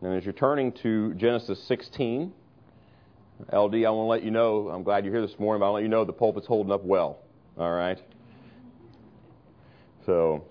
And as you're turning to Genesis 16, LD, I want to let you know, I'm glad you're here this morning, but I want to let you know the pulpit's holding up well. All right? So,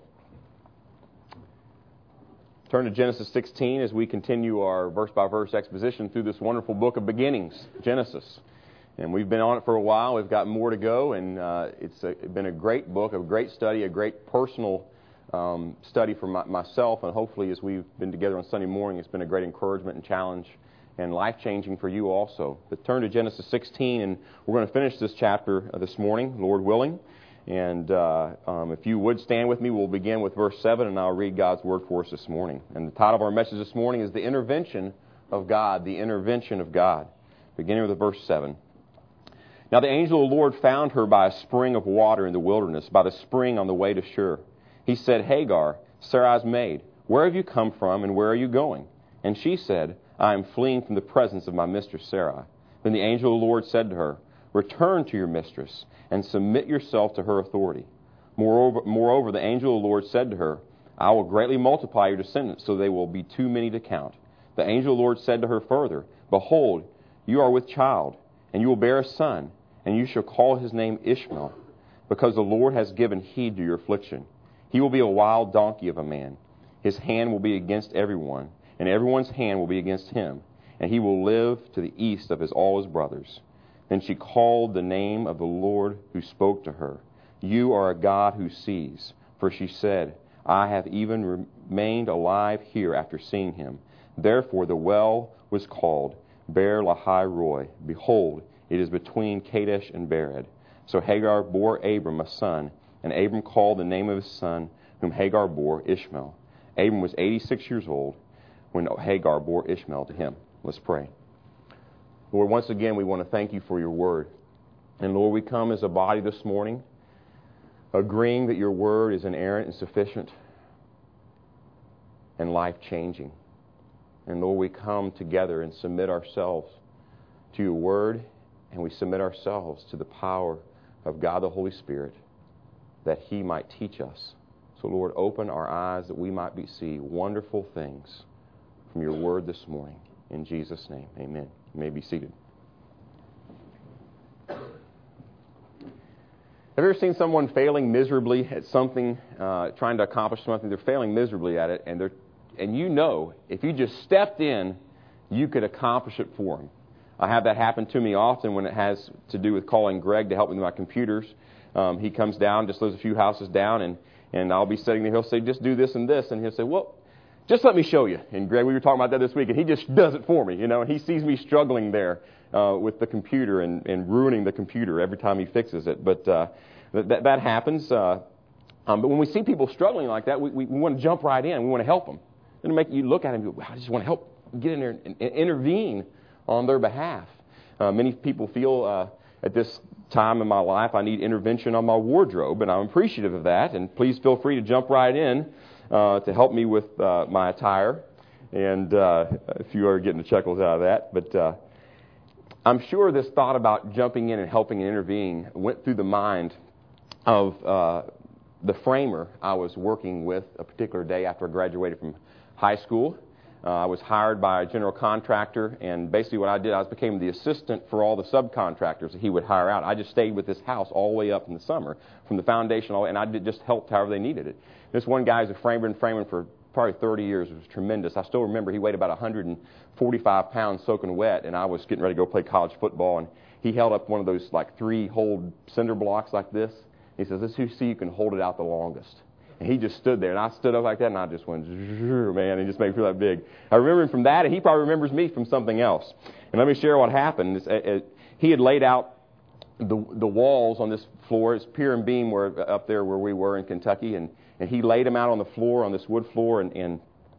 turn to Genesis 16 as we continue our verse-by-verse exposition through this wonderful book of beginnings, Genesis. And we've been on it for a while. We've got more to go, and it's been a great book, a great study, a great personal study for myself, and hopefully as we've been together on Sunday morning, it's been a great encouragement and challenge and life-changing for you also. But turn to Genesis 16, and we're going to finish this chapter this morning, Lord willing. And if you would stand with me, we'll begin with verse 7, and I'll read God's Word for us this morning. And the title of our message this morning is The Intervention of God, the Intervention of God. Beginning with verse 7. Now the angel of the Lord found her by a spring of water in the wilderness, by the spring on the way to Shur. He said, Hagar, Sarai's maid, where have you come from and where are you going? And she said, I am fleeing from the presence of my mistress Sarai. Then the angel of the Lord said to her, Return to your mistress and submit yourself to her authority. Moreover, the angel of the Lord said to her, I will greatly multiply your descendants, so they will be too many to count. The angel of the Lord said to her further, Behold, you are with child, and you will bear a son, and you shall call his name Ishmael, because the Lord has given heed to your affliction. He will be a wild donkey of a man. His hand will be against everyone, and everyone's hand will be against him, and he will live to the east of all his brothers. Then she called the name of the Lord who spoke to her. You are a God who sees. For she said, I have even remained alive here after seeing him. Therefore the well was called Beer Lahai Roi. Behold, it is between Kadesh and Bered. So Hagar bore Abram a son, and Abram called the name of his son, whom Hagar bore, Ishmael. Abram was 86 years old when Hagar bore Ishmael to him. Let's pray. Lord, once again, we want to thank you for your word. And Lord, we come as a body this morning, agreeing that your word is inerrant and sufficient and life-changing. And Lord, we come together and submit ourselves to your word, and we submit ourselves to the power of God the Holy Spirit, that he might teach us. So Lord, open our eyes that we might see wonderful things from your word this morning. In Jesus' name, amen. You may be seated. Have you ever seen someone failing miserably at something, trying to accomplish something? They're failing miserably at it, and you know, if you just stepped in, you could accomplish it for them. I have that happen to me often when it has to do with calling Greg to help me with my computers. He comes down, just lives a few houses down, and I'll be sitting there. He'll say, just do this and this. And he'll say, well, just let me show you. And Greg, we were talking about that this week, and he just does it for me, you know. And he sees me struggling there with the computer and ruining the computer every time he fixes it. But that happens. But when we see people struggling like that, we want to jump right in. We want to help them. And make you look at them and go, wow, I just want to help get in there and intervene on their behalf. Many people feel at this time in my life I need intervention on my wardrobe, and I'm appreciative of that. And please feel free to jump right in to help me with my attire. And if you are getting the chuckles out of that. But I'm sure this thought about jumping in and helping and intervening went through the mind of the framer I was working with a particular day after I graduated from high school. I was hired by a general contractor, and basically what I did, I became the assistant for all the subcontractors that he would hire out. I just stayed with this house all the way up in the summer, from the foundation all the way, and I just helped however they needed it. This one guy is a framer, been framing for probably 30 years. It was tremendous. I still remember he weighed about 145 pounds soaking wet, and I was getting ready to go play college football, and he held up one of those like 3-hole cinder blocks like this. He says, let's see you can hold it out the longest. And he just stood there, and I stood up like that, and I just went, man, and just made me feel that big. I remember him from that, and he probably remembers me from something else. And let me share what happened. He had laid out the walls on this floor. It's pier and beam up there where we were in Kentucky, and he laid them out on the floor, on this wood floor, and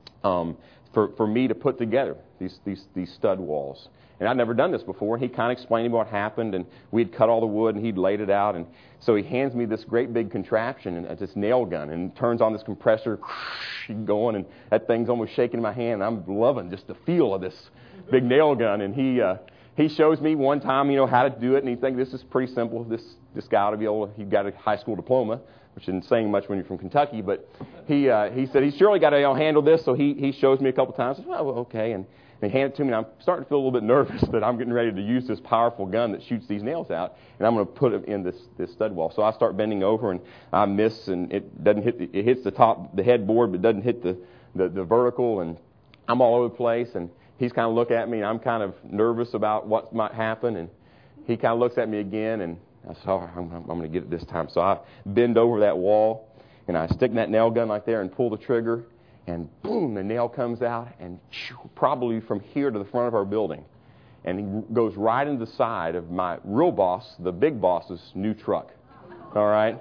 for me to put together these stud walls. And I'd never done this before, and he kind of explained to me what happened, and we'd cut all the wood, and he'd laid it out, and so he hands me this great big contraption, and this nail gun, and turns on this compressor, going, and that thing's almost shaking in my hand, and I'm loving just the feel of this big nail gun, and he shows me one time, how to do it, and he thinks this is pretty simple. This guy ought to be able to, he got a high school diploma, which isn't saying much when you're from Kentucky, but he said he's surely got to handle this, so he shows me a couple times. I said, well, okay, and he handed it to me, and I'm starting to feel a little bit nervous that I'm getting ready to use this powerful gun that shoots these nails out, and I'm going to put it in this stud wall. So I start bending over, and I miss, and it doesn't hit. It hits the top, the headboard, but it doesn't hit the vertical, and I'm all over the place. And he's kind of looking at me, and I'm kind of nervous about what might happen, and he kind of looks at me again, and I said, all right, I'm going to get it this time. So I bend over that wall, and I stick that nail gun right there and pull the trigger, and boom, the nail comes out, and probably from here to the front of our building. And he goes right into the side of my real boss, the big boss's new truck. All right?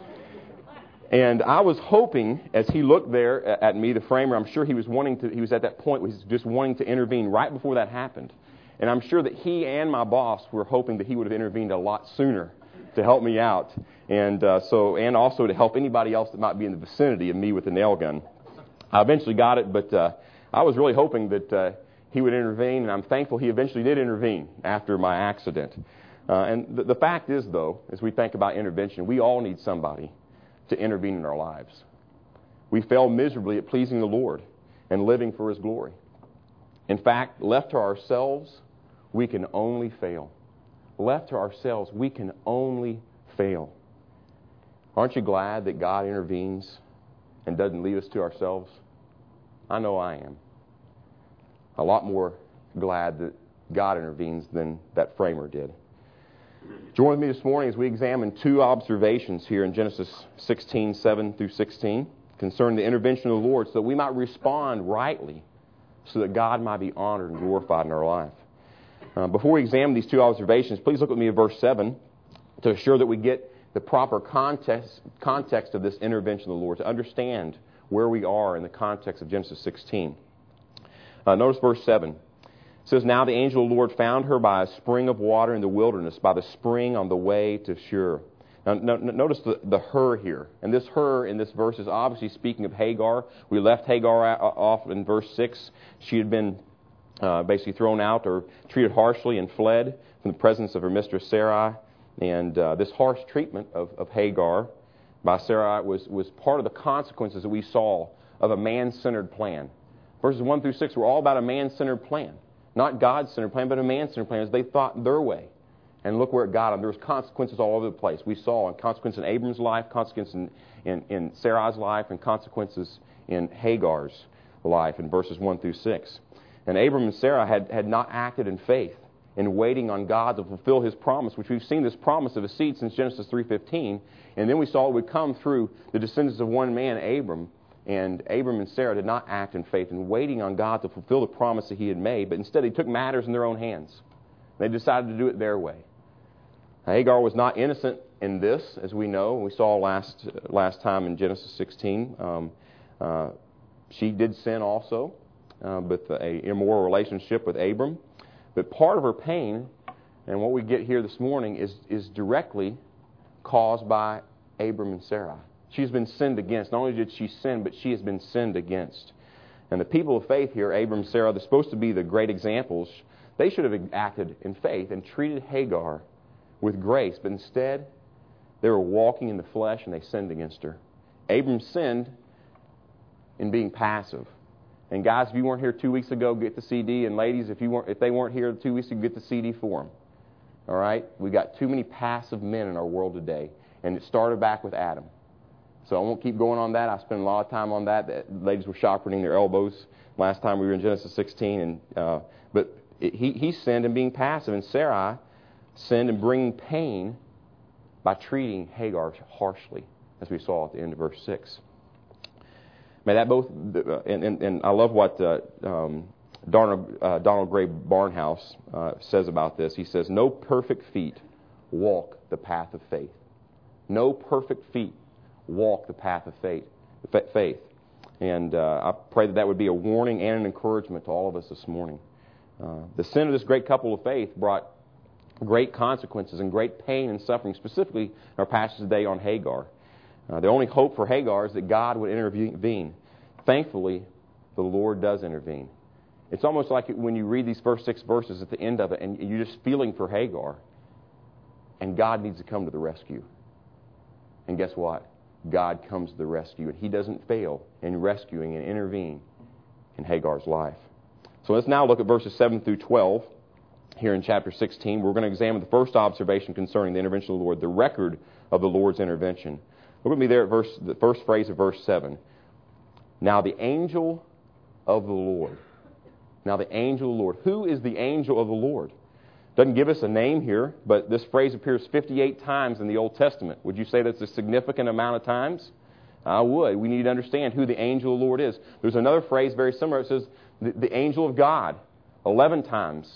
And I was hoping, as he looked there at me, the framer, I'm sure he was at that point, was just wanting to intervene right before that happened. And I'm sure that he and my boss were hoping that he would have intervened a lot sooner to help me out. And also to help anybody else that might be in the vicinity of me with the nail gun. I eventually got it, but I was really hoping that he would intervene, and I'm thankful he eventually did intervene after my accident. And the fact is, though, as we think about intervention, we all need somebody to intervene in our lives. We fail miserably at pleasing the Lord and living for His glory. In fact, left to ourselves, we can only fail. Left to ourselves, we can only fail. Aren't you glad that God intervenes and doesn't leave us to ourselves? I know I am. A lot more glad that God intervenes than that framer did. Join with me this morning as we examine two observations here in Genesis 16, 7 through 16, concerning the intervention of the Lord, so that we might respond rightly, so that God might be honored and glorified in our life. Before we examine these two observations, please look with me at verse 7 to assure that we get the proper context of this intervention of the Lord, to understand where we are in the context of Genesis 16. Notice verse 7. It says, now the angel of the Lord found her by a spring of water in the wilderness, by the spring on the way to Shur. Now, notice the her here. And this her in this verse is obviously speaking of Hagar. We left Hagar off in verse 6. She had been basically thrown out or treated harshly and fled from the presence of her mistress Sarai. And this harsh treatment of Hagar by Sarai was part of the consequences that we saw of a man-centered plan. Verses 1 through 6 were all about a man-centered plan. Not God's-centered plan, but a man-centered plan as they thought their way. And look where it got them. There was consequences all over the place. We saw consequences in Abram's life, consequences in Sarai's life, and consequences in Hagar's life in verses 1 through 6. And Abram and Sarah had not acted in faith in waiting on God to fulfill His promise, which we've seen this promise of a seed since Genesis 3:15. And then we saw it would come through the descendants of one man, Abram. And Abram and Sarah did not act in faith in waiting on God to fulfill the promise that He had made, but instead they took matters in their own hands. They decided to do it their way. Hagar was not innocent in this, as we know. We saw last time in Genesis 16. She did sin also with an immoral relationship with Abram. But part of her pain, and what we get here this morning, is directly caused by Abram and Sarai. She's been sinned against. Not only did she sin, but she has been sinned against. And the people of faith here, Abram and Sarah, they're supposed to be the great examples. They should have acted in faith and treated Hagar with grace. But instead, they were walking in the flesh and they sinned against her. Abram sinned in being passive. And guys, if you weren't here 2 weeks ago, get the CD. And ladies, if they weren't here 2 weeks ago, get the CD for them. All right? We got too many passive men in our world today. And it started back with Adam. So I won't keep going on that. I spent a lot of time on that. The ladies were sharpening their elbows last time we were in Genesis 16. But he sinned in being passive. And Sarai sinned in bringing pain by treating Hagar harshly, as we saw at the end of verse 6. May that both, and I love what Donald Gray Barnhouse says about this. He says, no perfect feet walk the path of faith. No perfect feet walk the path of faith. And I pray that would be a warning and an encouragement to all of us this morning. The sin of this great couple of faith brought great consequences and great pain and suffering, specifically in our passage today on Hagar. The only hope for Hagar is that God would intervene. Thankfully, the Lord does intervene. It's almost like when you read these first 6 verses at the end of it, and you're just feeling for Hagar, and God needs to come to the rescue. And guess what? God comes to the rescue, and He doesn't fail in rescuing and intervening in Hagar's life. So let's now look at verses 7 through 12 here in chapter 16. We're going to examine the first observation concerning the intervention of the Lord, the record of the Lord's intervention. Look at me there at the first phrase of verse 7. Now the angel of the Lord. Now the angel of the Lord. Who is the angel of the Lord? Doesn't give us a name here, but this phrase appears 58 times in the Old Testament. Would you say that's a significant amount of times? I would. We need to understand who the angel of the Lord is. There's another phrase very similar. It says the angel of God 11 times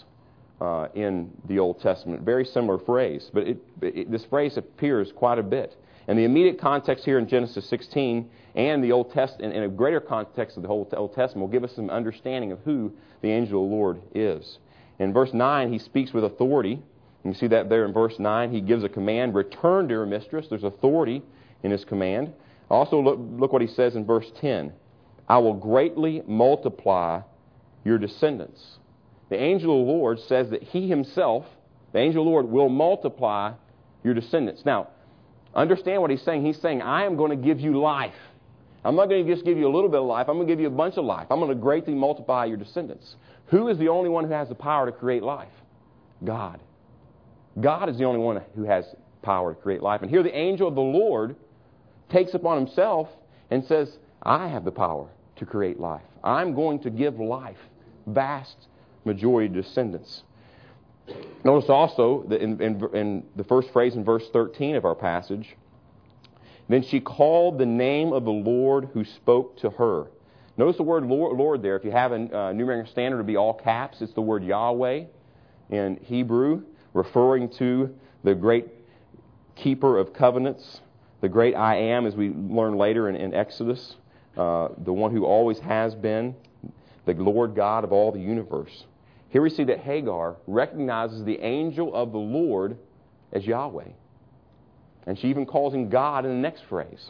in the Old Testament. Very similar phrase, but this phrase appears quite a bit. And the immediate context here in Genesis 16 and the Old Testament, in a greater context of the whole Old Testament, will give us some understanding of who the angel of the Lord is. In verse 9, he speaks with authority. You see that there in verse 9. He gives a command, return to your mistress. There's authority in his command. Also, look what he says in verse 10. I will greatly multiply your descendants. The angel of the Lord says that he himself, the angel of the Lord, will multiply your descendants. Now, understand what he's saying. He's saying, I am going to give you life. I'm not going to just give you a little bit of life. I'm going to give you a bunch of life. I'm going to greatly multiply your descendants. Who is the only one who has the power to create life? God. God is the only one who has power to create life. And here the angel of the Lord takes upon himself and says, I have the power to create life. I'm going to give life, vast majority of descendants. Notice also that in the first phrase in verse 13 of our passage, then she called the name of the Lord who spoke to her. Notice the word Lord there. If you have a New American Standard, it would be all caps. It's the word Yahweh in Hebrew, referring to the great keeper of covenants, the great I am, as we learn later in Exodus, the one who always has been, the Lord God of all the universe. Here we see that Hagar recognizes the angel of the Lord as Yahweh. And she even calls him God in the next phrase.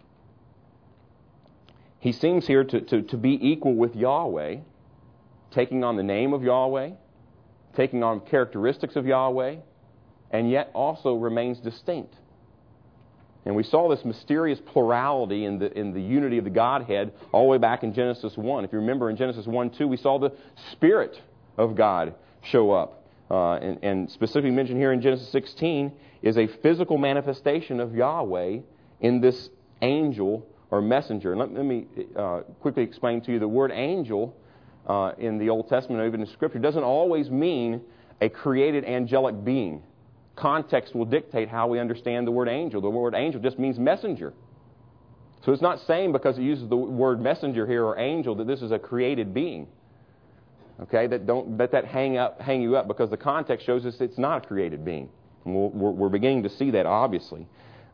He seems here to be equal with Yahweh, taking on the name of Yahweh, taking on characteristics of Yahweh, and yet also remains distinct. And we saw this mysterious plurality in the unity of the Godhead all the way back in Genesis 1. If you remember in Genesis 1-2, we saw the Spirit of God show up. And specifically mentioned here in Genesis 16 is a physical manifestation of Yahweh in this angel or messenger. And let me quickly explain to you the word angel in the Old Testament or even in Scripture doesn't always mean a created angelic being. Context will dictate how we understand the word angel. The word angel just means messenger. So it's not saying because it uses the word messenger here or angel that this is a created being. Okay, that don't let that hang you up because the context shows us it's not a created being. And we're beginning to see that obviously.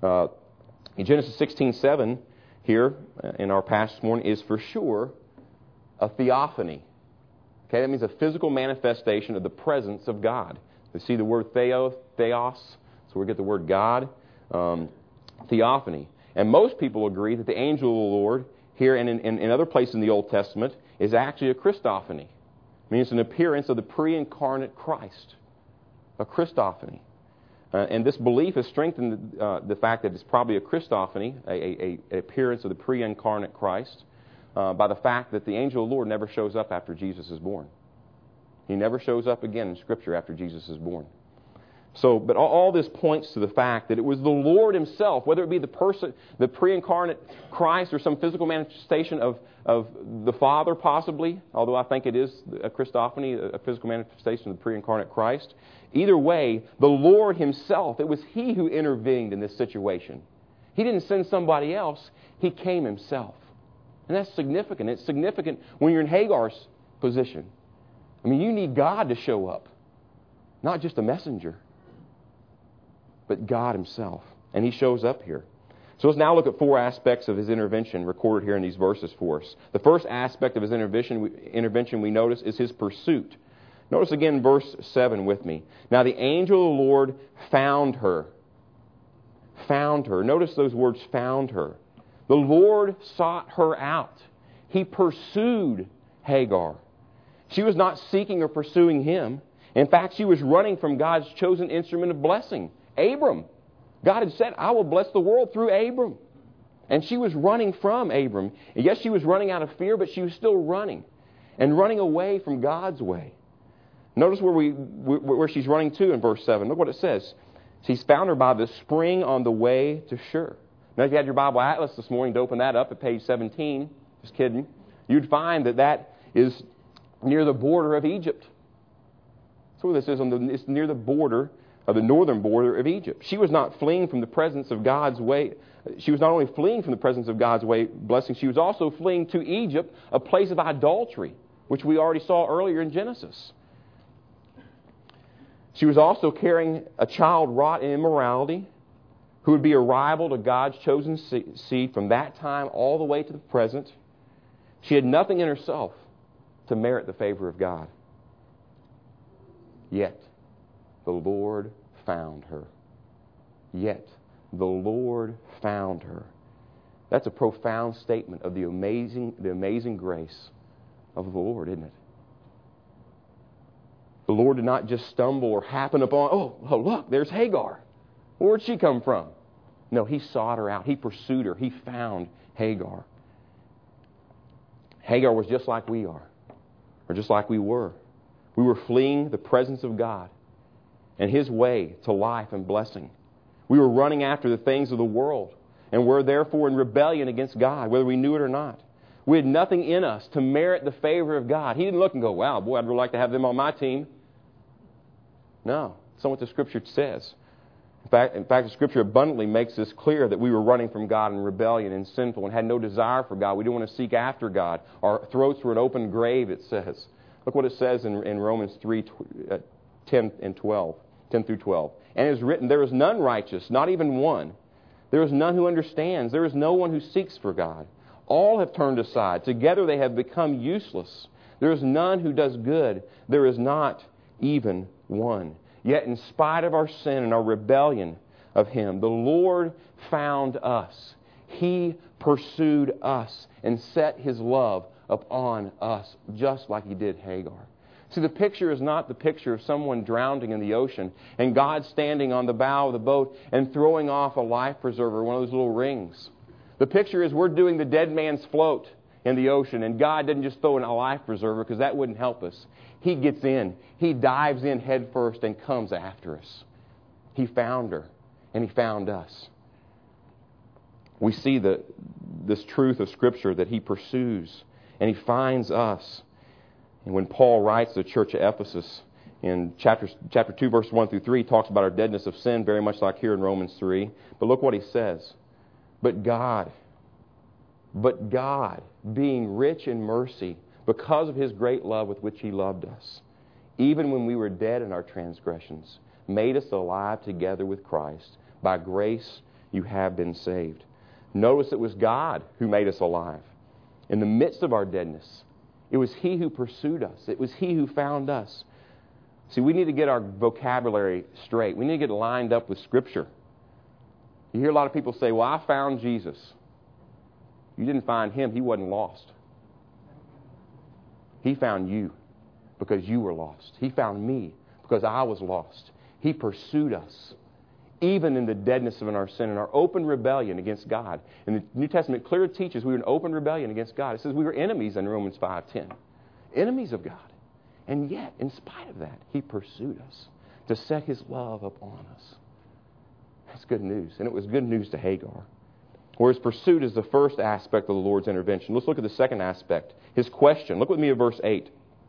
In Genesis 16:7 here in our passage this morning is for sure a theophany. Okay, that means a physical manifestation of the presence of God. We see the word theos, so we get the word God, theophany. And most people agree that the angel of the Lord here and in other places in the Old Testament is actually a Christophany. It means an appearance of the pre-incarnate Christ, a Christophany. And this belief has strengthened the fact that it's probably a Christophany, an appearance of the pre-incarnate Christ, by the fact that the angel of the Lord never shows up after Jesus is born. He never shows up again in Scripture after Jesus is born. So, but all this points to the fact that it was the Lord Himself, whether it be the person, the pre-incarnate Christ, or some physical manifestation of the Father, possibly, although I think it is a Christophany, a physical manifestation of the pre-incarnate Christ. Either way, the Lord Himself, it was He who intervened in this situation. He didn't send somebody else. He came Himself. And that's significant. It's significant when you're in Hagar's position. I mean, you need God to show up, not just a messenger, but God Himself. And He shows up here. So let's now look at 4 aspects of His intervention recorded here in these verses for us. The first aspect of His intervention we notice is His pursuit. Notice again verse 7 with me. Now the angel of the Lord found her. Found her. Notice those words, found her. The Lord sought her out. He pursued Hagar. She was not seeking or pursuing him. In fact, she was running from God's chosen instrument of blessing, Abram. God had said, I will bless the world through Abram. And she was running from Abram. And yes, she was running out of fear, but she was still running. And running away from God's way. Notice where she's running to in verse 7. Look what it says. She's found her by the spring on the way to Shur. Now, if you had your Bible Atlas this morning to open that up at page 17, just kidding, you'd find that is near the border of Egypt. That's where this is. It's near the border of the northern border of Egypt. She was not fleeing from the presence of God's way. She was not only fleeing from the presence of God's way blessing, she was also fleeing to Egypt, a place of idolatry, which we already saw earlier in Genesis. She was also carrying a child wrought in immorality, who would be a rival to God's chosen seed from that time all the way to the present. She had nothing in herself to merit the favor of God. Yet, the Lord found her. Yet, the Lord found her. That's a profound statement of the amazing grace of the Lord, isn't it? The Lord did not just stumble or happen upon, oh, look, there's Hagar. Where'd she come from? No, He sought her out. He pursued her. He found Hagar. Hagar was just like we are, or just like we were. We were fleeing the presence of God and His way to life and blessing. We were running after the things of the world and were therefore in rebellion against God, whether we knew it or not. We had nothing in us to merit the favor of God. He didn't look and go, wow, boy, I'd really like to have them on my team. No, that's not what the Scripture says. In fact, the Scripture abundantly makes this clear that we were running from God in rebellion and sinful and had no desire for God. We didn't want to seek after God. Our throats were an open grave, it says. Look what it says in Romans 3, 10 through 12. And it is written, there is none righteous, not even one. There is none who understands. There is no one who seeks for God. All have turned aside. Together they have become useless. There is none who does good. There is not even one. Yet in spite of our sin and our rebellion of Him, the Lord found us. He pursued us and set His love upon us, just like He did Hagar. See, the picture is not the picture of someone drowning in the ocean and God standing on the bow of the boat and throwing off a life preserver, one of those little rings. The picture is we're doing the dead man's float in the ocean, and God didn't just throw in a life preserver because that wouldn't help us. He gets in. He dives in head first and comes after us. He found her, and He found us. We see this truth of Scripture that He pursues, and He finds us. And when Paul writes to the church of Ephesus in chapter 2, verse 1 through 3, he talks about our deadness of sin, very much like here in Romans 3. But look what he says. But God, being rich in mercy, because of His great love with which He loved us, even when we were dead in our transgressions, made us alive together with Christ. By grace you have been saved. Notice it was God who made us alive. In the midst of our deadness, it was He who pursued us. It was He who found us. See, we need to get our vocabulary straight. We need to get lined up with Scripture. You hear a lot of people say, well, I found Jesus. You didn't find Him. He wasn't lost. He found you because you were lost. He found me because I was lost. He pursued us, even in the deadness of our sin and our open rebellion against God. And the New Testament clearly teaches we were in open rebellion against God. It says we were enemies in Romans 5:10. Enemies of God. And yet, in spite of that, He pursued us to set His love upon us. That's good news. And it was good news to Hagar. Whereas pursuit is the first aspect of the Lord's intervention. Let's look at the second aspect. His question. Look with me at verse 8.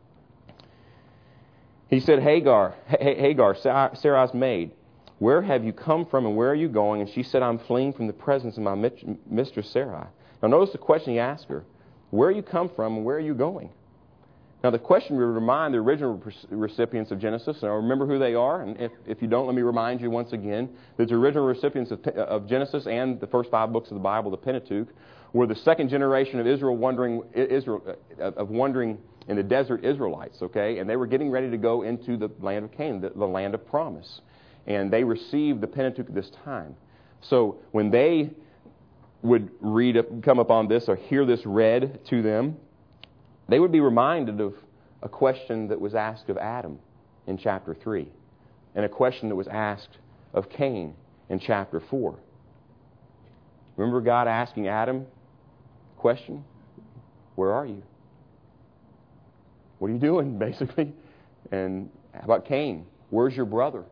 He said, Hagar, Sarai's maid, where have you come from and where are you going? And she said, I'm fleeing from the presence of my mistress Sarai. Now notice the question he asked her. Where you come from and where are you going? Now the question would remind the original recipients of Genesis, and I'll remember who they are, and if you don't, let me remind you once again, that the original recipients of Genesis and the first 5 books of the Bible, the Pentateuch, were the second generation of Israel wandering in the desert Israelites, okay? And they were getting ready to go into the land of Canaan, the land of promise. And they received the Pentateuch at this time. So when they would come upon this or hear this read to them, they would be reminded of a question that was asked of Adam in chapter 3, and a question that was asked of Cain in chapter 4. Remember God asking Adam a question? Where are you? What are you doing, basically? And how about Cain? Where's your brother?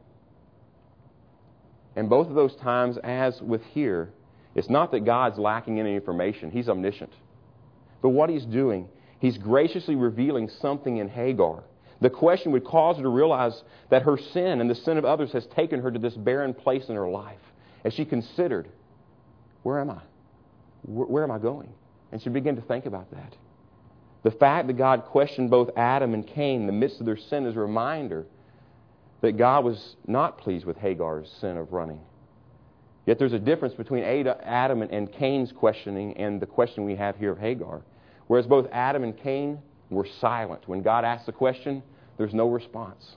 And both of those times, as with here, it's not that God's lacking any information. He's omniscient. But what He's doing, He's graciously revealing something in Hagar. The question would cause her to realize that her sin and the sin of others has taken her to this barren place in her life. As she considered, where am I? Where am I going? And she began to think about that. The fact that God questioned both Adam and Cain in the midst of their sin is a reminder that God was not pleased with Hagar's sin of running. Yet there's a difference between Adam and Cain's questioning and the question we have here of Hagar. Whereas both Adam and Cain were silent. When God asked the question, there's no response.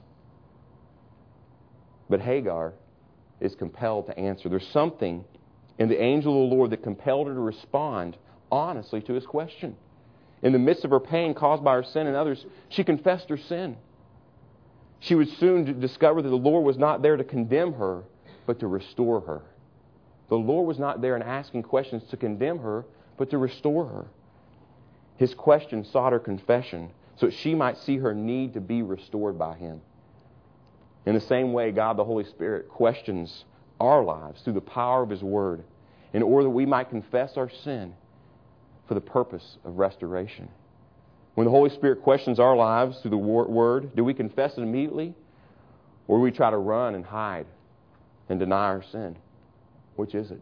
But Hagar is compelled to answer. There's something in the angel of the Lord that compelled her to respond honestly to his question. In the midst of her pain caused by her sin and others, she confessed her sin. She would soon discover that the Lord was not there to condemn her, but to restore her. The Lord was not there in asking questions to condemn her, but to restore her. His question sought her confession so that she might see her need to be restored by Him. In the same way, God the Holy Spirit questions our lives through the power of His Word in order that we might confess our sin for the purpose of restoration. When the Holy Spirit questions our lives through the Word, do we confess it immediately, or do we try to run and hide and deny our sin? Which is it?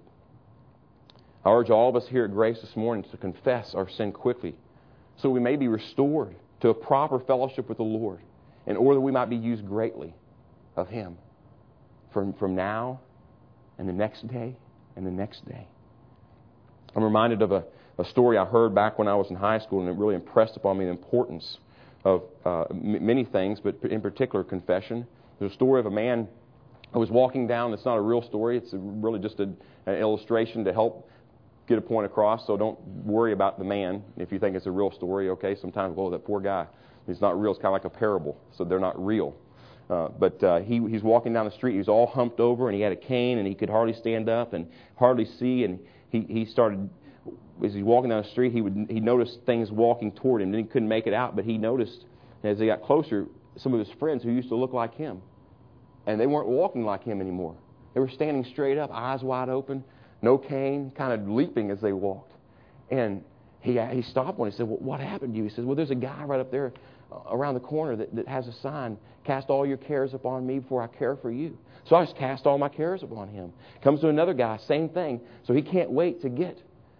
I urge all of us here at Grace this morning to confess our sin quickly so we may be restored to a proper fellowship with the Lord in order that we might be used greatly of Him from now and the next day and the next day. I'm reminded of a story I heard back when I was in high school, and it really impressed upon me the importance of many things, but in particular confession. There's a story of a man who was walking down. It's not a real story. It's really just an illustration to help get a point across, so don't worry about the man if you think it's a real story, okay? Sometimes, that poor guy, he's not real. It's kind of like a parable, so they're not real. But he's walking down the street. He was all humped over, and he had a cane, and he could hardly stand up and hardly see, and he started... As he's walking down the street, he noticed things walking toward him. Then he couldn't make it out, but he noticed, as he got closer, some of his friends who used to look like him. And they weren't walking like him anymore. They were standing straight up, eyes wide open, no cane, kind of leaping as they walked. And he stopped one. He said, "Well, what happened to you?" He said, "Well, there's a guy right up there around the corner that has a sign, 'Cast all your cares upon me, for I care for you.' So I just cast all my cares upon him." Comes to another guy, same thing. So he can't wait to get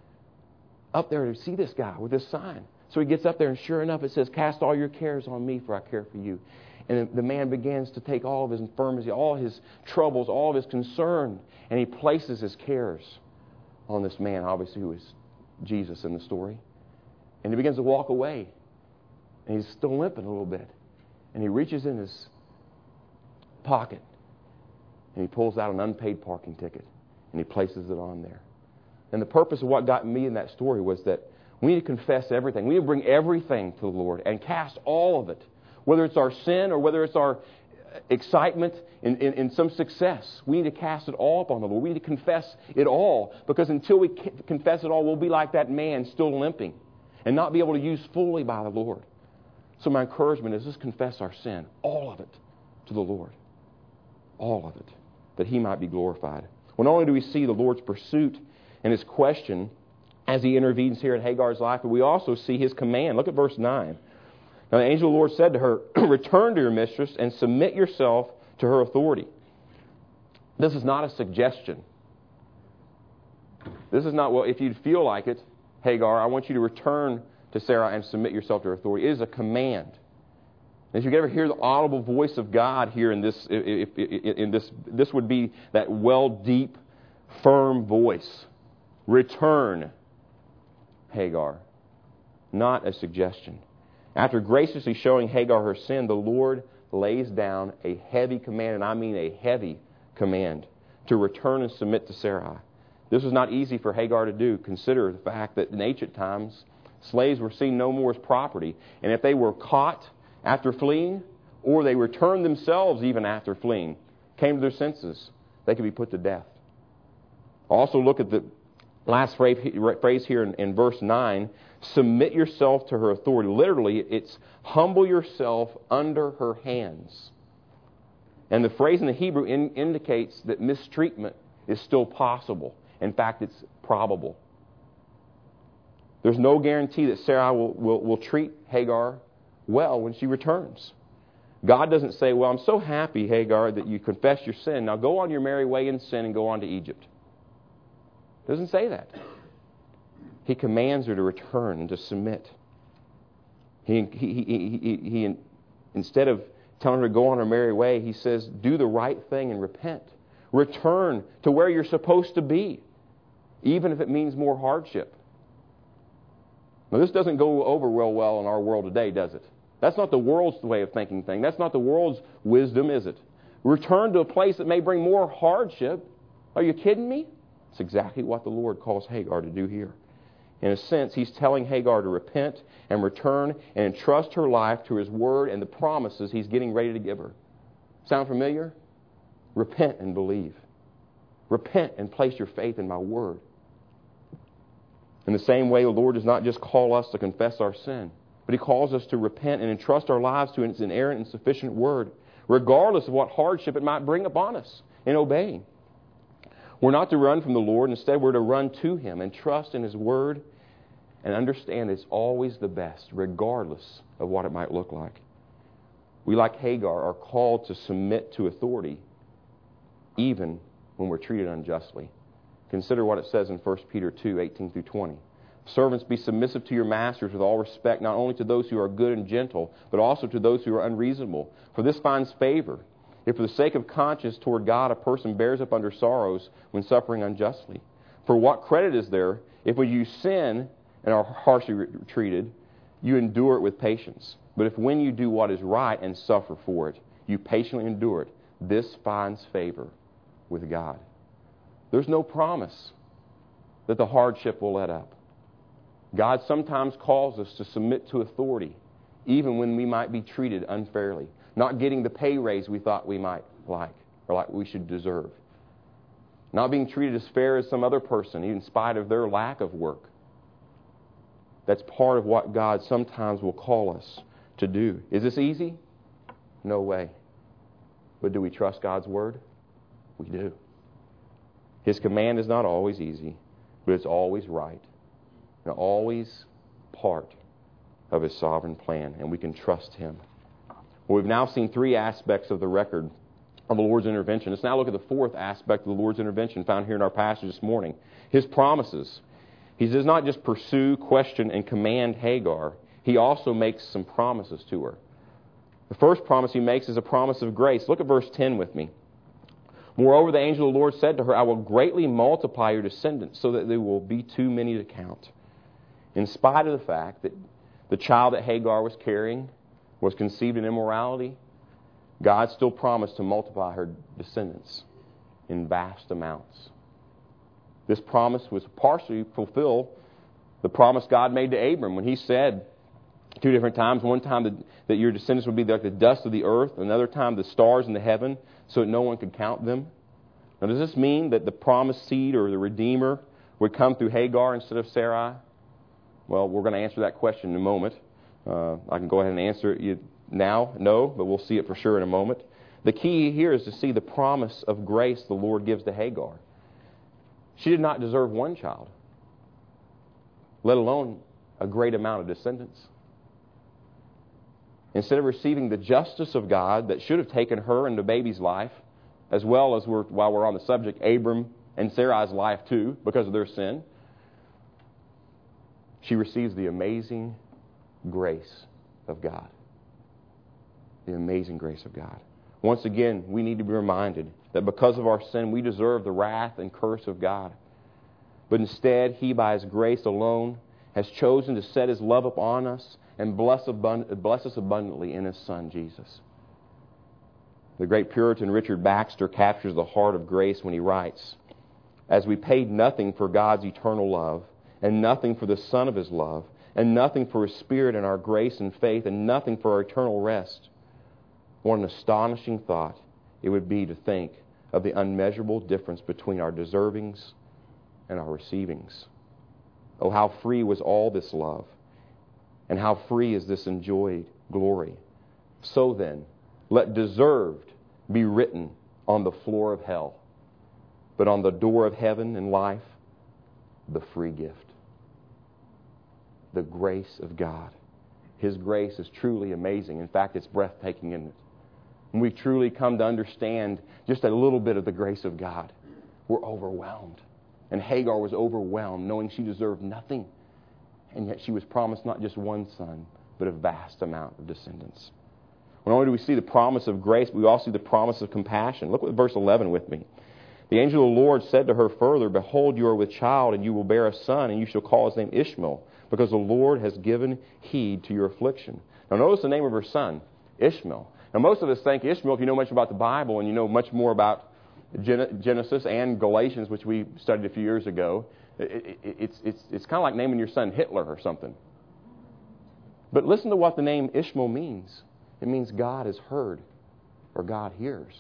up there to see this guy with this sign. So he gets up there, and sure enough, it says, "Cast all your cares on me, for I care for you." And the man begins to take all of his infirmity, all his troubles, all of his concern, and he places his cares on this man, obviously, who is Jesus in the story. And he begins to walk away. And he's still limping a little bit. And he reaches in his pocket, and he pulls out an unpaid parking ticket, and he places it on there. And the purpose of what got me in that story was that we need to confess everything. We need to bring everything to the Lord and cast all of it, whether it's our sin or whether it's our excitement in some success. We need to cast it all upon the Lord. We need to confess it all, because until we confess it all, we'll be like that man still limping and not be able to use fully by the Lord. So my encouragement is just confess our sin, all of it, to the Lord. All of it, that He might be glorified. Well, not only do we see the Lord's pursuit and His question as He intervenes here in Hagar's life, but we also see His command. Look at verse 9. Now the angel of the Lord said to her, "Return to your mistress and submit yourself to her authority." This is not a suggestion. This is not, well, if you feel like it, Hagar, I want you to return to Sarah and submit yourself to her authority. It is a command. And if you ever hear the audible voice of God here in this, this would be that well, deep, firm voice. Return, Hagar. Not a suggestion. After graciously showing Hagar her sin, the Lord lays down a heavy command, and I mean a heavy command, to return and submit to Sarai. This was not easy for Hagar to do. Consider the fact that in ancient times, slaves were seen no more as property. And if they were caught after fleeing, or they returned themselves even after fleeing, came to their senses, they could be put to death. Also look at the last phrase here in verse 9, submit yourself to her authority. Literally, it's humble yourself under her hands. And the phrase in the Hebrew indicates that mistreatment is still possible. In fact, it's probable. There's no guarantee that Sarai will treat Hagar well when she returns. God doesn't say, well, I'm so happy, Hagar, that you confessed your sin. Now go on your merry way in sin and go on to Egypt. Doesn't say that. He commands her to return and to submit. He instead of telling her to go on her merry way, he says, do the right thing and repent. Return to where you're supposed to be, even if it means more hardship. Now, this doesn't go over real well in our world today, does it? That's not the world's way of thinking thing. That's not the world's wisdom, is it? Return to a place that may bring more hardship. Are you kidding me? It's exactly what the Lord calls Hagar to do here. In a sense, He's telling Hagar to repent and return and entrust her life to His Word and the promises He's getting ready to give her. Sound familiar? Repent and believe. Repent and place your faith in my Word. In the same way, the Lord does not just call us to confess our sin, but He calls us to repent and entrust our lives to His inerrant and sufficient Word, regardless of what hardship it might bring upon us in obeying. We're not to run from the Lord. Instead, we're to run to Him and trust in His Word and understand it's always the best, regardless of what it might look like. We, like Hagar, are called to submit to authority, even when we're treated unjustly. Consider what it says in 1 Peter 2, 18 through 20. Servants, be submissive to your masters with all respect, not only to those who are good and gentle, but also to those who are unreasonable. For this finds favor, if for the sake of conscience toward God a person bears up under sorrows when suffering unjustly. For what credit is there if when you sin and are harshly treated, you endure it with patience? But if when you do what is right and suffer for it, you patiently endure it, this finds favor with God. There's no promise that the hardship will let up. God sometimes calls us to submit to authority, even when we might be treated unfairly, not getting the pay raise we thought we might like or like we should deserve, not being treated as fair as some other person, in spite of their lack of work. That's part of what God sometimes will call us to do. Is this easy? No way. But do we trust God's Word? We do. His command is not always easy, but it's always right and always part of His sovereign plan, and we can trust Him. Well, we've now seen three aspects of the record of the Lord's intervention. Let's now look at the fourth aspect of the Lord's intervention found here in our passage this morning. His promises. He does not just pursue, question, and command Hagar. He also makes some promises to her. The first promise He makes is a promise of grace. Look at verse 10 with me. Moreover, the angel of the Lord said to her, I will greatly multiply your descendants so that there will be too many to count. In spite of the fact that the child that Hagar was carrying was conceived in immorality, God still promised to multiply her descendants in vast amounts. This promise was partially fulfill the promise God made to Abram when He said two different times, one time that your descendants would be like the dust of the earth, another time the stars in the heaven, so that no one could count them. Now, does this mean that the promised seed or the Redeemer would come through Hagar instead of Sarai? Well, we're going to answer that question in a moment. I can go ahead and answer it now. No, but we'll see it for sure in a moment. The key here is to see the promise of grace the Lord gives to Hagar. She did not deserve one child, let alone a great amount of descendants. Instead of receiving the justice of God that should have taken her and the baby's life, as well as, while we're on the subject, Abram and Sarai's life too, because of their sin, she receives the amazing grace of God. The amazing grace of God. Once again, we need to be reminded that because of our sin, we deserve the wrath and curse of God. But instead, He, by His grace alone, has chosen to set His love upon us and bless us abundantly in His Son, Jesus. The great Puritan Richard Baxter captures the heart of grace when he writes, as we paid nothing for God's eternal love and nothing for the Son of His love, and nothing for His Spirit and our grace and faith, and nothing for our eternal rest. What an astonishing thought it would be to think of the unmeasurable difference between our deservings and our receivings. Oh, how free was all this love, and how free is this enjoyed glory. So then, let deserved be written on the floor of hell, but on the door of heaven and life, the free gift. The grace of God. His grace is truly amazing. In fact, it's breathtaking, isn't it? When we truly come to understand just a little bit of the grace of God, we're overwhelmed. And Hagar was overwhelmed, knowing she deserved nothing. And yet she was promised not just one son, but a vast amount of descendants. Not only do we see the promise of grace, but we also see the promise of compassion. Look at verse 11 with me. The angel of the Lord said to her further, Behold, you are with child, and you will bear a son, and you shall call his name Ishmael, because the Lord has given heed to your affliction. Now notice the name of her son, Ishmael. Now most of us think Ishmael, if you know much about the Bible, and you know much more about Genesis and Galatians, which we studied a few years ago, it's kind of like naming your son Hitler or something. But listen to what the name Ishmael means. It means God is heard, or God hears.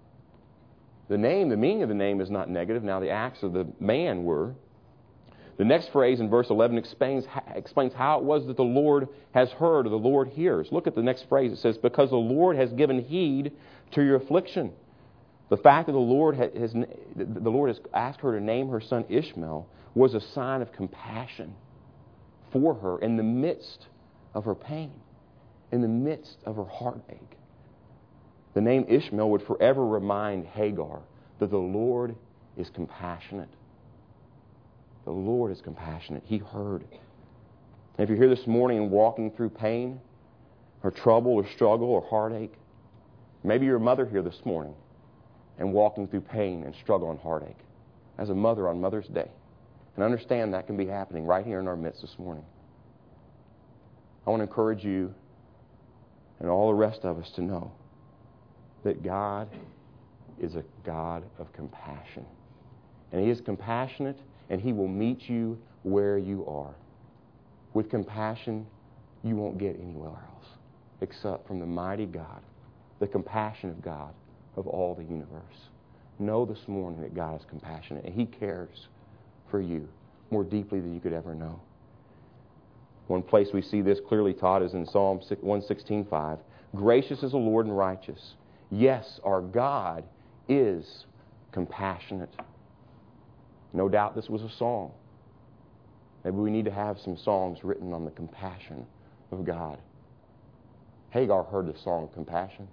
The meaning of the name is not negative. Now the acts of the man were. The next phrase in verse 11 explains how it was that the Lord has heard, or the Lord hears. Look at the next phrase. It says, because the Lord has given heed to your affliction. The fact that the Lord has asked her to name her son Ishmael was a sign of compassion for her in the midst of her pain, in the midst of her heartache. The name Ishmael would forever remind Hagar that the Lord is compassionate. The Lord is compassionate. He heard. And if you're here this morning and walking through pain or trouble or struggle or heartache, maybe you're a mother here this morning and walking through pain and struggle and heartache as a mother on Mother's Day. And understand that can be happening right here in our midst this morning. I want to encourage you and all the rest of us to know that God is a God of compassion. And He is compassionate, and He will meet you where you are. With compassion, you won't get anywhere else except from the mighty God, the compassion of God of all the universe. Know this morning that God is compassionate, and He cares for you more deeply than you could ever know. One place we see this clearly taught is in Psalm 116:5. Gracious is the Lord and righteous. Yes, our God is compassionate. No doubt this was a song. Maybe we need to have some songs written on the compassion of God. Hagar heard the song of compassion.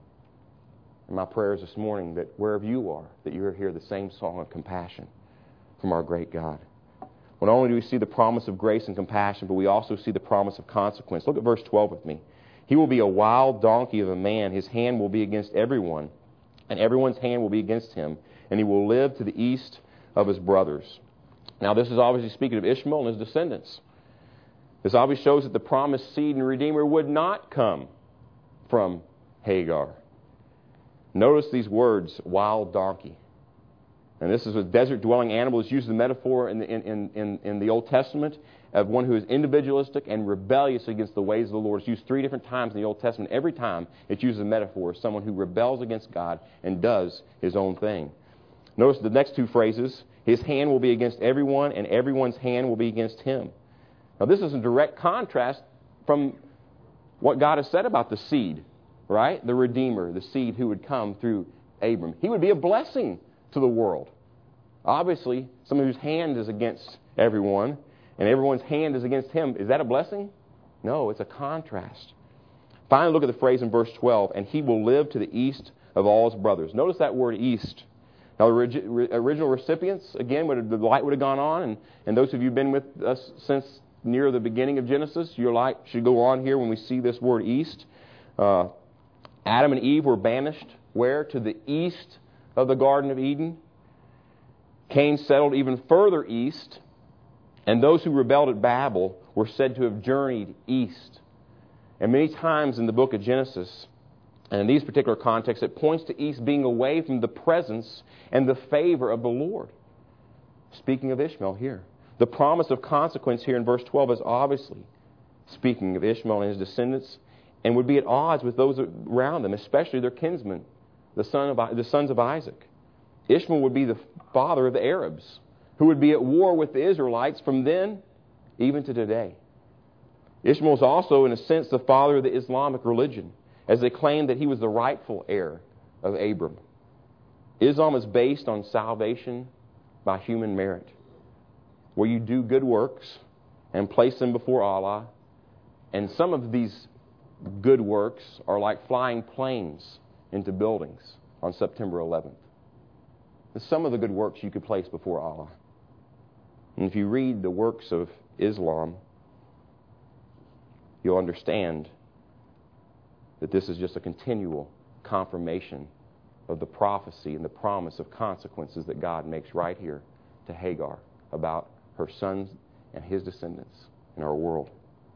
And my prayer is this morning that wherever you are, that you hear the same song of compassion from our great God. Not only do we see the promise of grace and compassion, but we also see the promise of consequence. Look at verse 12 with me. He will be a wild donkey of a man. His hand will be against everyone, and everyone's hand will be against him, and he will live to the east of his brothers. Now, this is obviously speaking of Ishmael and his descendants. This obviously shows that the promised seed and Redeemer would not come from Hagar. Notice these words, wild donkey. And this is a desert-dwelling animal. It's used as a metaphor in the Old Testament of one who is individualistic and rebellious against the ways of the Lord. It's used 3 different times in the Old Testament. Every time it's used as a metaphor of someone who rebels against God and does his own thing. Notice the next 2 phrases. His hand will be against everyone, and everyone's hand will be against him. Now, this is in direct contrast from what God has said about the seed, right? The Redeemer, the seed who would come through Abram. He would be a blessing to the world. Obviously, someone whose hand is against everyone, and everyone's hand is against him. Is that a blessing? No, it's a contrast. Finally, look at the phrase in verse 12, and he will live to the east of all his brothers. Notice that word east. Now, the original recipients, again, the light would have gone on, and those of you who have been with us since near the beginning of Genesis, your light should go on here when we see this word east. Adam and Eve were banished, where? To the east of the Garden of Eden. Cain settled even further east, and those who rebelled at Babel were said to have journeyed east. And many times in the book of Genesis, and in these particular contexts, it points to east being away from the presence and the favor of the Lord. Speaking of Ishmael here, The promise of consequence here in verse 12 is obviously speaking of Ishmael and his descendants, and would be at odds with those around them, especially their kinsmen, the sons of Isaac. Ishmael would be the father of the Arabs, who would be at war with the Israelites from then even to today. Ishmael is also, in a sense, the father of the Islamic religion, as they claim that he was the rightful heir of Abram. Islam is based on salvation by human merit, where you do good works and place them before Allah, and some of these good works are like flying planes into buildings on September 11th. And some of the good works you could place before Allah. And if you read the works of Islam, you'll understand that this is just a continual confirmation of the prophecy and the promise of consequences that God makes right here to Hagar about her sons and his descendants in our world.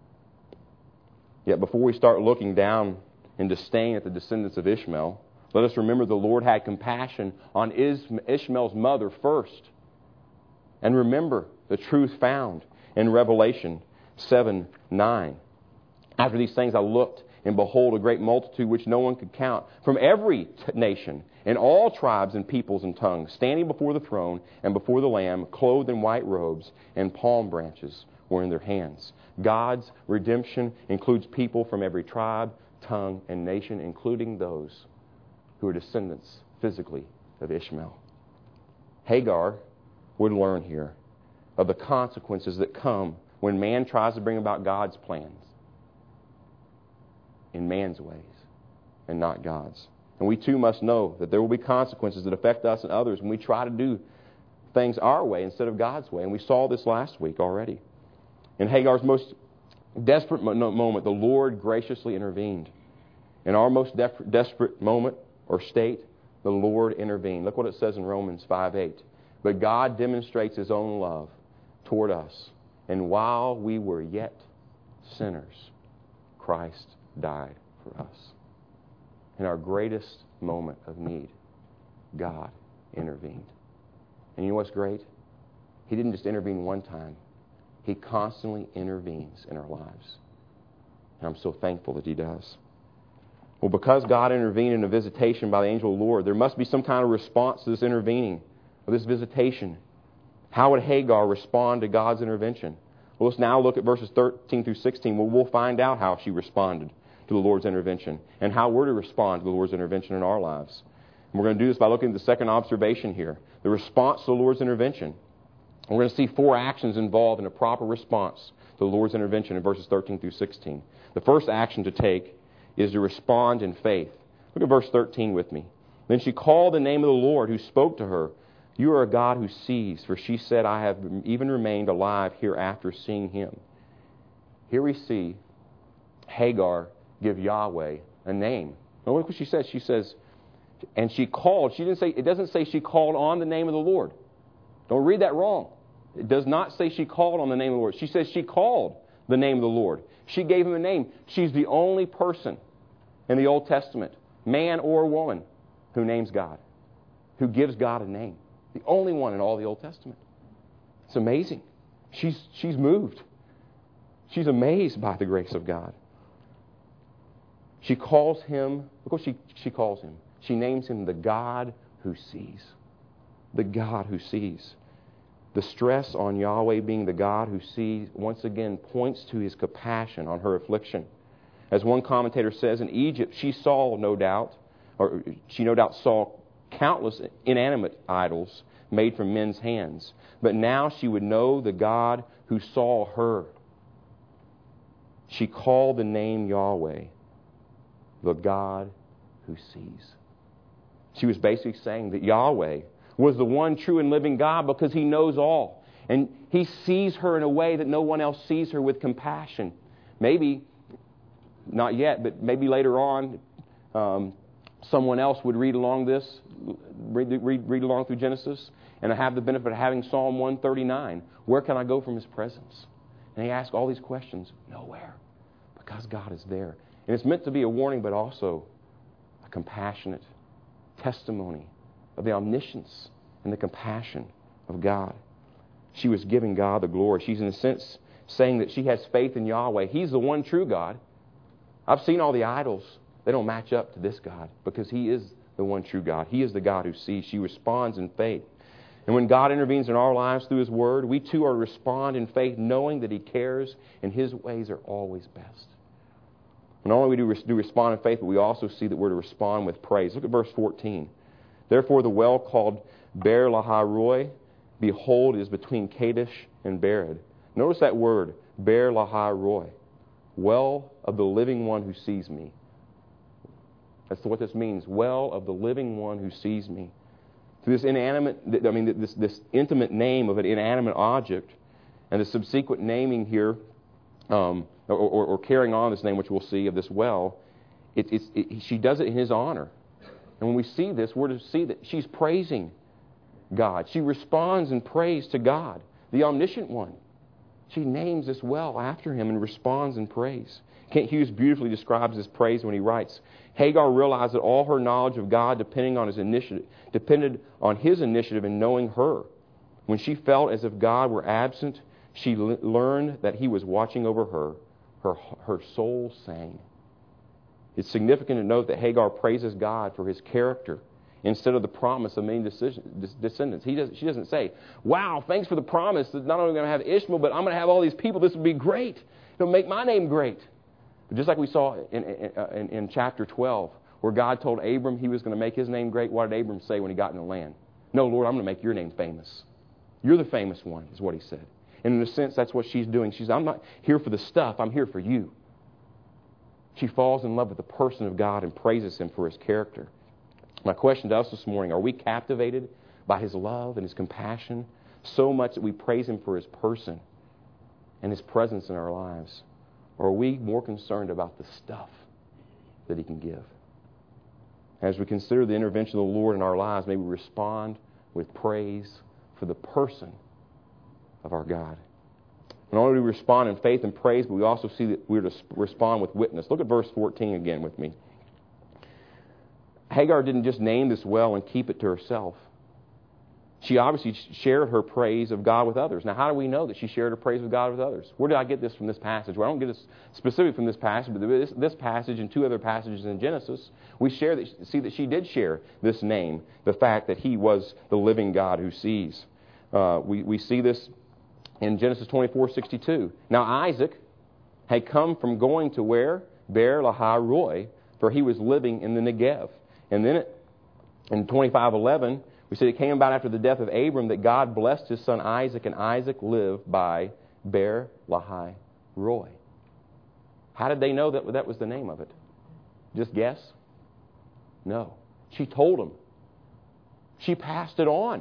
Yet before we start looking down in disdain at the descendants of Ishmael, let us remember the Lord had compassion on Ishmael's mother first. And remember the truth found in Revelation 7:9. After these things I looked, and behold, a great multitude which no one could count, from every nation and all tribes and peoples and tongues, standing before the throne and before the Lamb, clothed in white robes, and palm branches were in their hands. God's redemption includes people from every tribe, tongue, and nation, including those who are descendants physically of Ishmael. Hagar would learn here of the consequences that come when man tries to bring about God's plans in man's ways and not God's. And we too must know that there will be consequences that affect us and others when we try to do things our way instead of God's way. And we saw this last week already. In Hagar's most desperate moment, the Lord graciously intervened. In our most desperate moment or state, the Lord intervened. Look what it says in Romans 5:8. But God demonstrates His own love toward us. And while we were yet sinners, Christ died for us. In our greatest moment of need, God intervened. And you know what's great? He didn't just intervene one time. He constantly intervenes in our lives. And I'm so thankful that He does. Well, because God intervened in a visitation by the angel of the Lord, there must be some kind of response to this intervening, or this visitation. How would Hagar respond to God's intervention? Well, let's now look at verses 13 through 16, where we'll find out how she responded to the Lord's intervention and how we're to respond to the Lord's intervention in our lives. And we're going to do this by looking at the second observation here, the response to the Lord's intervention. We're going to see 4 actions involved in a proper response to the Lord's intervention in verses 13 through 16. The first action to take is to respond in faith. Look at verse 13 with me. Then she called the name of the Lord who spoke to her. You are a God who sees, for she said, I have even remained alive hereafter seeing Him. Here we see Hagar give Yahweh a name. Now look what she says. She says, and she called. It doesn't say she called on the name of the Lord. Don't read that wrong. It does not say she called on the name of the Lord. She says she called the name of the Lord. She gave Him a name. She's the only person in the Old Testament, man or woman, who names God, who gives God a name. The only one in all the Old Testament. It's amazing. She's moved. She's amazed by the grace of God. She calls Him, look what she calls Him. She names Him the God who sees. The God who sees. The stress on Yahweh being the God who sees, once again, points to His compassion on her affliction. As one commentator says, in Egypt, she no doubt saw countless inanimate idols made from men's hands. But now she would know the God who saw her. She called the name Yahweh, the God who sees. She was basically saying that Yahweh was the one true and living God because He knows all. And He sees her in a way that no one else sees her, with compassion. Maybe, not yet, but maybe later on, someone else would read along through Genesis, and have the benefit of having Psalm 139. Where can I go from His presence? And he asks all these questions. Nowhere. Because God is there. And it's meant to be a warning, but also a compassionate testimony of the omniscience and the compassion of God. she was giving God the glory. She's in a sense saying that she has faith in Yahweh. He's the one true God. I've seen all the idols. They don't match up to this God because He is the one true God. He is the God who sees. She responds in faith. And when God intervenes in our lives through His Word, we too are to respond in faith, knowing that He cares and His ways are always best. Not only do we respond in faith, but we also see that we're to respond with praise. Look at verse 14. Therefore the well called Beer Lahai Roi, behold, is between Kadesh and Bered. Notice that word, Beer Lahai Roi. Well of the living one who sees me. That's what this means. Well of the living one who sees me. So this this intimate name of an inanimate object, and the subsequent naming here, or carrying on this name, which we'll see, of this well, she does it in His honor. And when we see this, we're to see that she's praising God. She responds in praise to God, the omniscient one. She names this well after Him and responds in praise. Kent Hughes beautifully describes this praise when he writes, Hagar realized that all her knowledge of God depended on His initiative in knowing her. When she felt as if God were absent, she learned that He was watching over her. Her soul sang. It's significant to note that Hagar praises God for His character instead of the promise of many descendants. She doesn't say, wow, thanks for the promise that not only am I going to have Ishmael, but I'm going to have all these people. This will be great. It'll make my name great. But just like we saw in chapter 12, where God told Abram He was going to make his name great, what did Abram say when he got in the land? No, Lord, I'm going to make your name famous. You're the famous one, is what he said. And in a sense, that's what she's doing. I'm not here for the stuff. I'm here for you. She falls in love with the person of God and praises Him for His character. My question to us this morning, are we captivated by His love and His compassion so much that we praise Him for His person and His presence in our lives? Or are we more concerned about the stuff that He can give? As we consider the intervention of the Lord in our lives, may we respond with praise for the person of our God. Not only do we respond in faith and praise, but we also see that we're to respond with witness. Look at verse 14 again with me. Hagar didn't just name this well and keep it to herself. She obviously shared her praise of God with others. Now, how do we know that she shared her praise of God with others? Where did I get this from this passage? Well, I don't get this specific from this passage, but this passage and two other passages in Genesis, we see that she did share this name, the fact that He was the living God who sees. We see this in Genesis 24:62. Now Isaac had come from going to where? Beer Lahai Roi, for he was living in the Negev. And then in 25:11, we see it came about after the death of Abram that God blessed his son Isaac, and Isaac lived by Beer Lahai Roi. How did they know that was the name of it? Just guess? No. She told him. She passed it on.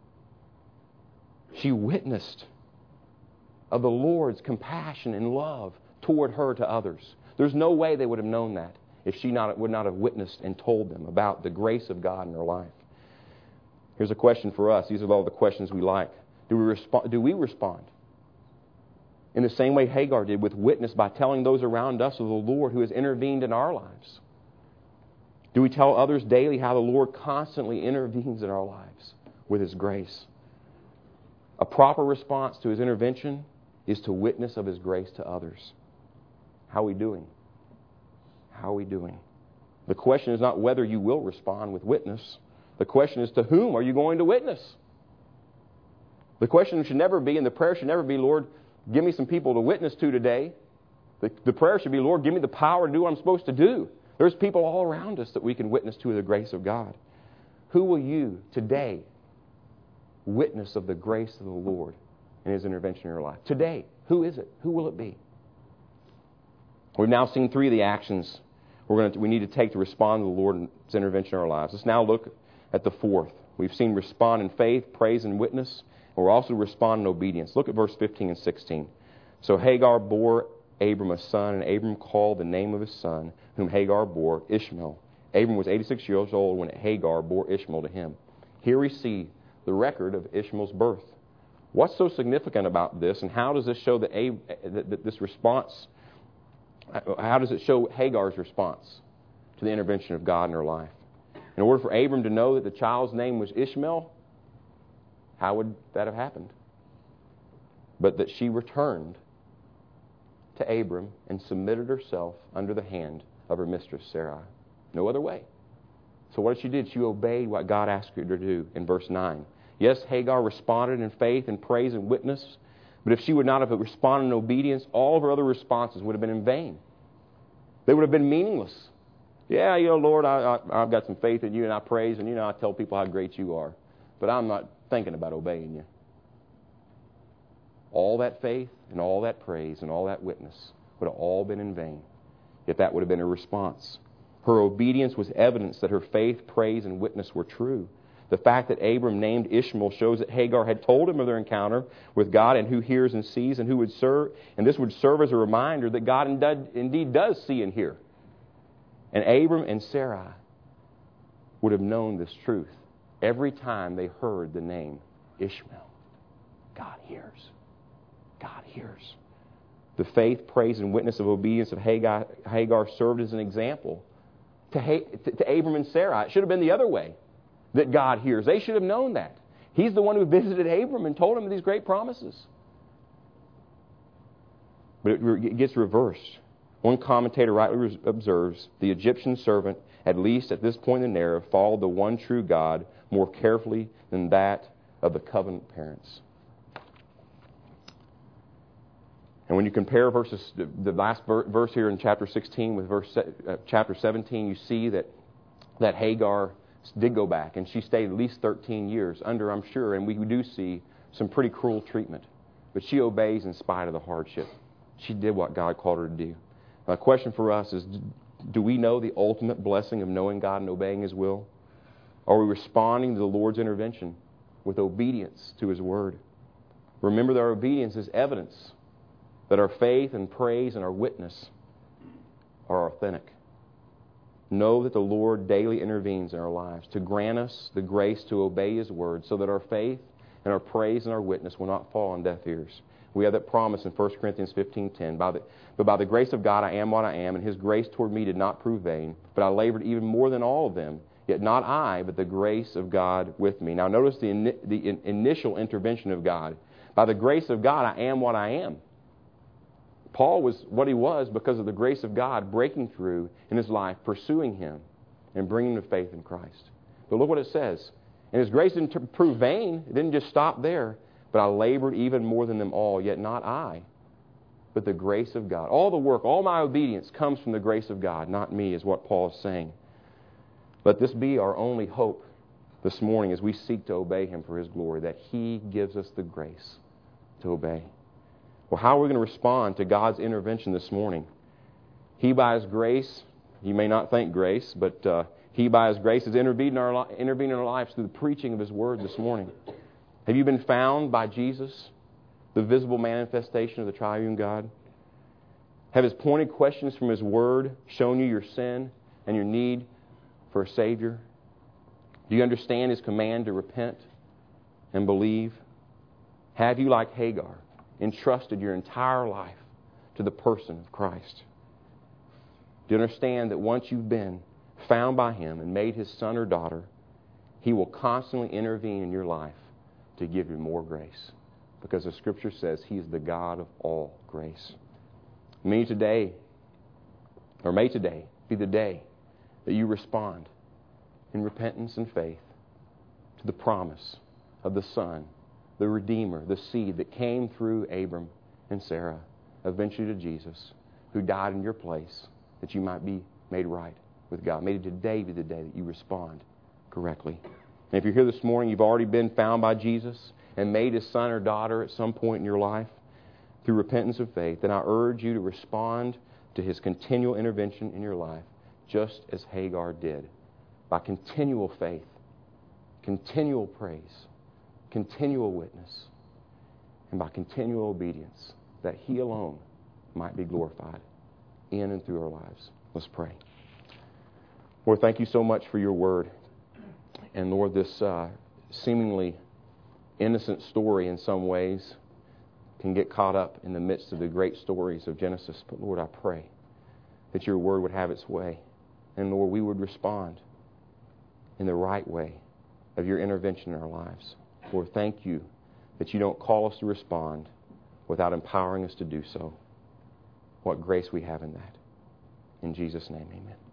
She witnessed of the Lord's compassion and love toward her to others. There's no way they would have known that if she would not have witnessed and told them about the grace of God in her life. Here's a question for us. These are all the questions we like. Do we respond in the same way Hagar did, with witness by telling those around us of the Lord who has intervened in our lives? Do we tell others daily how the Lord constantly intervenes in our lives with His grace? A proper response to His intervention is to witness of His grace to others. How are we doing? How are we doing? The question is not whether you will respond with witness. The question is, to whom are you going to witness? The question should never be, and the prayer should never be, Lord, give me some people to witness to today. The prayer should be, Lord, give me the power to do what I'm supposed to do. There's people all around us that we can witness to the grace of God. Who will you today witness of the grace of the Lord and His intervention in your life? Today, who is it? Who will it be? We've now seen three of the actions we need to take to respond to the Lord's intervention in our lives. Let's now look at the fourth. We've seen respond in faith, praise, and witness. And we're also to respond in obedience. Look at verse 15 and 16. So Hagar bore Abram a son, and Abram called the name of his son, whom Hagar bore, Ishmael. Abram was 86 years old when Hagar bore Ishmael to him. Here we see the record of Ishmael's birth. What's so significant about this, and how does this show that this response? How does it show Hagar's response to the intervention of God in her life? In order for Abram to know that the child's name was Ishmael, how would that have happened? but that she returned to Abram and submitted herself under the hand of her mistress Sarai. No other way. So what she did, she obeyed what God asked her to do in verse 9. Yes, Hagar responded in faith and praise and witness, but if she would not have responded in obedience, all of her other responses would have been in vain. They would have been meaningless. Yeah, Lord, I've got some faith in you, and I praise, and I tell people how great you are, but I'm not thinking about obeying you. All that faith and all that praise and all that witness would have all been in vain if that would have been her response. Her obedience was evidence that her faith, praise, and witness were true. The fact that Abram named Ishmael shows that Hagar had told him of their encounter with God and who hears and sees and who would serve. And this would serve as a reminder that God indeed does see and hear. And Abram and Sarai would have known this truth every time they heard the name Ishmael. God hears. God hears. The faith, praise, and witness of obedience of Hagar served as an example to Abram and Sarai. It should have been the other way, that God hears. They should have known that. He's the one who visited Abram and told him these great promises. But it gets reversed. One commentator rightly observes, the Egyptian servant, at least at this point in the narrative, followed the one true God more carefully than that of the covenant parents. And when you compare the last verse here in chapter 16 with chapter 17, you see that Hagar did go back, and she stayed at least 13 years under, I'm sure, and we do see some pretty cruel treatment. But she obeys in spite of the hardship. She did what God called her to do. My question for us is, do we know the ultimate blessing of knowing God and obeying His will? Are we responding to the Lord's intervention with obedience to His Word? Remember that our obedience is evidence that our faith and praise and our witness are authentic. Know that the Lord daily intervenes in our lives to grant us the grace to obey His Word so that our faith and our praise and our witness will not fall on deaf ears. We have that promise in 1 Corinthians 15:10. But by the grace of God I am what I am, and His grace toward me did not prove vain. But I labored even more than all of them. Yet not I, but the grace of God with me. Now notice the initial intervention of God. By the grace of God I am what I am. Paul was what he was because of the grace of God breaking through in his life, pursuing Him, and bringing him to faith in Christ. But look what it says. And His grace didn't prove vain. It didn't just stop there. But I labored even more than them all, yet not I, but the grace of God. All the work, all my obedience comes from the grace of God, not me, is what Paul is saying. Let this be our only hope this morning as we seek to obey Him for His glory, that He gives us the grace to obey. Well, how are we going to respond to God's intervention this morning? He, by His grace, you may not think grace, but He, by His grace, has intervened in our lives through the preaching of His Word this morning. Have you been found by Jesus, the visible manifestation of the triune God? Have His pointed questions from His Word shown you your sin and your need for a Savior? Do you understand His command to repent and believe? Have you, like Hagar, entrusted your entire life to the person of Christ? Do you understand that once you've been found by Him and made His son or daughter, He will constantly intervene in your life to give you more grace? Because the Scripture says He is the God of all grace. May today be the day that you respond in repentance and faith to the promise of the Son, the Redeemer, the seed that came through Abram and Sarah, eventually to Jesus, who died in your place that you might be made right with God. May today be the day that you respond correctly. And if you're here this morning, you've already been found by Jesus and made His son or daughter at some point in your life through repentance of faith, then I urge you to respond to His continual intervention in your life, just as Hagar did, by continual faith, continual praise, continual witness, and by continual obedience, that He alone might be glorified in and through our lives. Let's pray. Lord, thank You so much for Your Word. And Lord, this seemingly innocent story in some ways can get caught up in the midst of the great stories of Genesis. But Lord, I pray that Your Word would have its way. And Lord, we would respond in the right way of Your intervention in our lives. Lord, thank You that You don't call us to respond without empowering us to do so. What grace we have in that. In Jesus' name, amen.